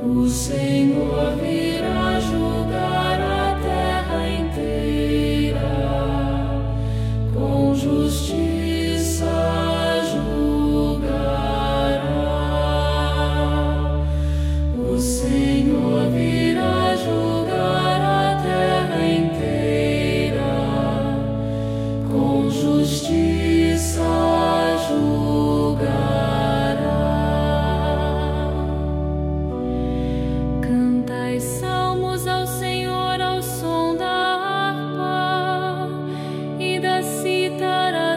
O Senhor virá julgar a terra inteira, com justiça julgará. O Senhor virá julgar a terra inteira, com justiça julgará. Cantai salmos ao Senhor ao som da harpa e da cítara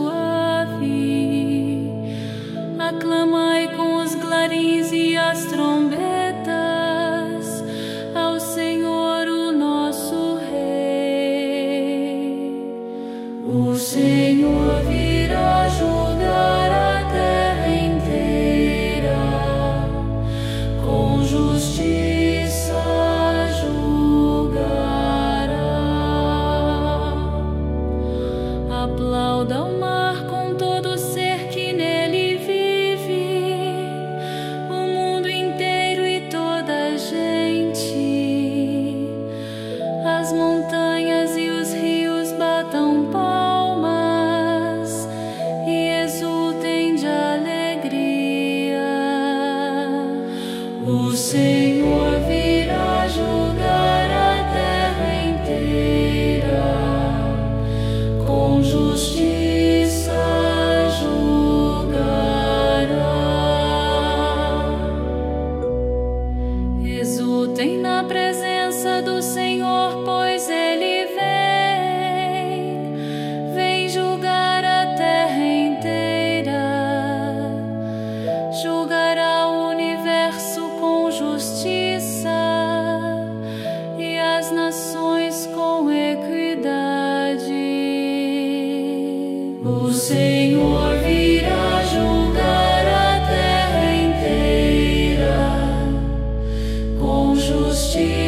suave. Aclamai com os clarins e as trombetas ao Senhor, o nosso Rei. O Senhor virá julgar a terra inteira, com justiça julgará. Aplauda o mar com todo o ser que nele vive, o mundo inteiro e toda a gente. As montanhas e os rios batam palmas e exultem de alegria. O Senhor virá julgar a terra inteira, com justiça julgará. Exultem na presença do Senhor, pois Ele vem julgar a terra inteira, julgará o universo com justiça e as nações com equidade. O Senhor virá julgar a terra inteira, com justiça